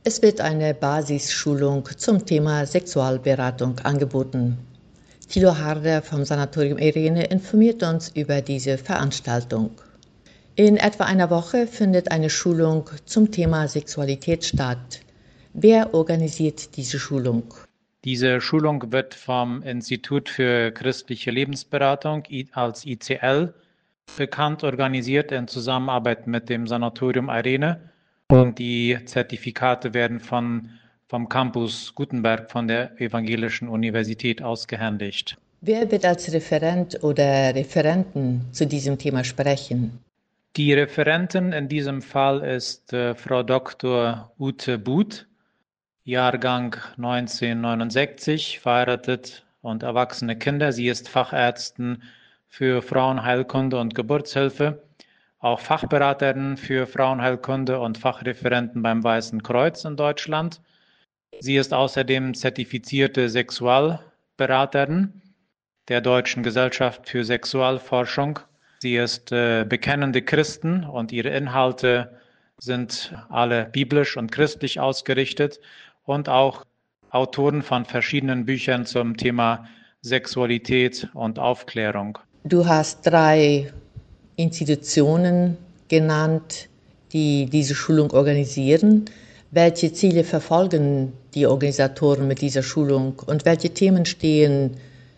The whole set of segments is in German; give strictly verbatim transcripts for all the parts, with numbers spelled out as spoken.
Es wird eine Basisschulung zum Thema Sexualberatung angeboten. Thilo Harder vom Sanatorium Irene informiert uns über diese Veranstaltung. In etwa einer Woche findet eine Schulung zum Thema Sexualität statt. Wer organisiert diese Schulung? Diese Schulung wird vom Institut für christliche Lebensberatung als I C L bekannt organisiert in Zusammenarbeit mit dem Sanatorium Irene. Und die Zertifikate werden von, vom Campus Gutenberg von der Evangelischen Universität ausgehändigt. Wer wird als Referent oder Referenten zu diesem Thema sprechen? Die Referentin in diesem Fall ist äh, Frau Doktor Ute Buth, Jahrgang neunzehnhundertneunundsechzig, verheiratet und erwachsene Kinder. Sie ist Fachärztin für Frauenheilkunde und Geburtshilfe, auch Fachberaterin für Frauenheilkunde und Fachreferentin beim Weißen Kreuz in Deutschland. Sie ist außerdem zertifizierte Sexualberaterin der Deutschen Gesellschaft für Sexualforschung. Sie ist äh, bekennende Christin und ihre Inhalte sind alle biblisch und christlich ausgerichtet und auch Autorin von verschiedenen Büchern zum Thema Sexualität und Aufklärung. Du hast drei Institutionen genannt, die diese Schulung organisieren. Welche Ziele verfolgen die Organisatoren mit dieser Schulung und welche Themen stehen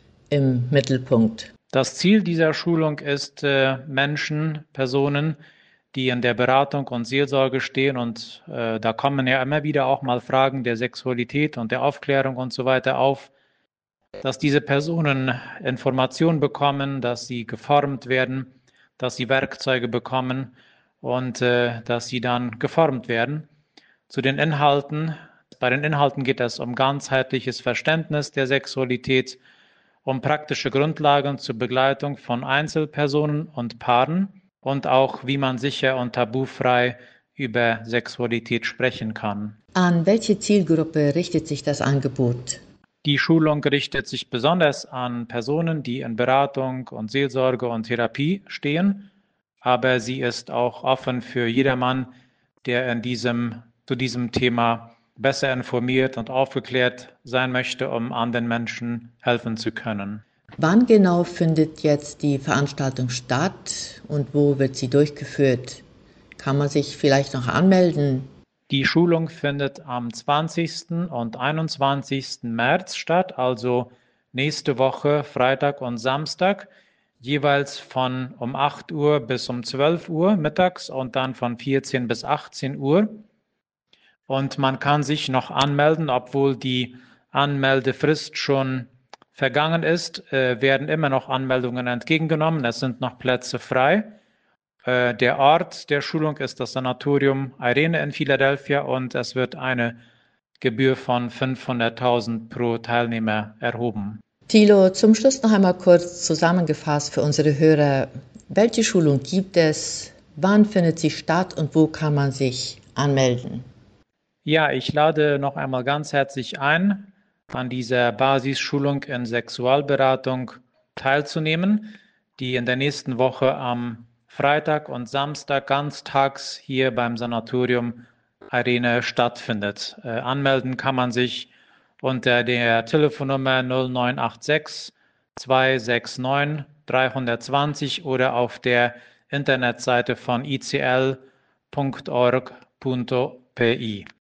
im Mittelpunkt? Das Ziel dieser Schulung ist, äh, Menschen, Personen, die in der Beratung und Seelsorge stehen, und äh, da kommen ja immer wieder auch mal Fragen der Sexualität und der Aufklärung und so weiter auf, dass diese Personen Informationen bekommen, dass sie geformt werden, dass sie Werkzeuge bekommen und äh, dass sie dann geformt werden. Zu den Inhalten. Bei den Inhalten geht es um ganzheitliches Verständnis der Sexualität, um praktische Grundlagen zur Begleitung von Einzelpersonen und Paaren und auch, wie man sicher und tabufrei über Sexualität sprechen kann. An welche Zielgruppe richtet sich das Angebot? Die Schulung richtet sich besonders an Personen, die in Beratung und Seelsorge und Therapie stehen, aber sie ist auch offen für jedermann, der in diesem, zu diesem Thema besser informiert und aufgeklärt sein möchte, um anderen Menschen helfen zu können. Wann genau findet jetzt die Veranstaltung statt und wo wird sie durchgeführt? Kann man sich vielleicht noch anmelden? Die Schulung findet am zwanzigsten und einundzwanzigsten März statt, also nächste Woche, Freitag und Samstag, jeweils von um acht Uhr bis um zwölf Uhr mittags und dann von vierzehn bis achtzehn Uhr. Und man kann sich noch anmelden, obwohl die Anmeldefrist schon vergangen ist, äh, werden immer noch Anmeldungen entgegengenommen. Es sind noch Plätze frei. Äh, der Ort der Schulung ist das Sanatorium Irene in Philadelphia und es wird eine Gebühr von fünfhunderttausend pro Teilnehmer erhoben. Thilo, zum Schluss noch einmal kurz zusammengefasst für unsere Hörer. Welche Schulung gibt es? Wann findet sie statt und wo kann man sich anmelden? Ja, ich lade noch einmal ganz herzlich ein, an dieser Basisschulung in Sexualberatung teilzunehmen, die in der nächsten Woche am Freitag und Samstag ganztags hier beim Sanatorium Irene stattfindet. Äh, anmelden kann man sich unter der Telefonnummer null neun acht sechs zwei sechs neun drei zwei null oder auf der Internetseite von i c l punkt org punkt p i.